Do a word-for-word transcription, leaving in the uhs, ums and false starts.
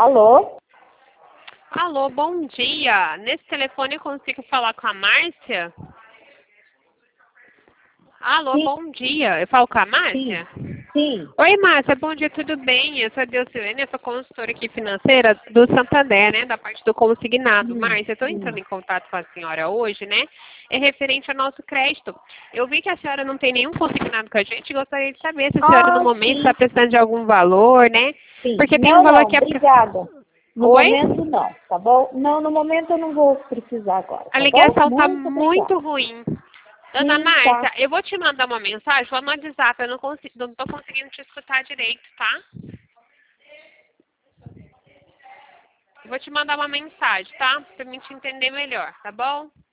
Alô? Alô, bom dia. Nesse telefone eu consigo falar com a Márcia? Alô, Sim, bom dia. Eu falo com a sim, Márcia? sim. Oi, Márcia, bom dia, tudo bem? Eu sou a Delcilene, eu sou consultora aqui financeira do Santander, né, da parte do consignado. Hum, Márcia, eu estou entrando hum. em contato com a senhora hoje, né, é referente ao nosso crédito. Eu vi que a senhora não tem nenhum consignado com a gente e gostaria de saber se a senhora, no Ah, momento, está sim, precisando de algum valor, né, sim. porque tem um Não, valor não, aqui... obrigada. No Oi? momento não, tá bom? Não, no momento eu não vou precisar agora, A tá bom? ligação tá Muito obrigada. muito ruim. Dona Sim, tá. Márcia, eu vou te mandar uma mensagem lá no WhatsApp. Eu não consigo, não tô conseguindo te escutar direito, tá? Eu vou te mandar uma mensagem, tá? Pra mim te entender melhor, tá bom?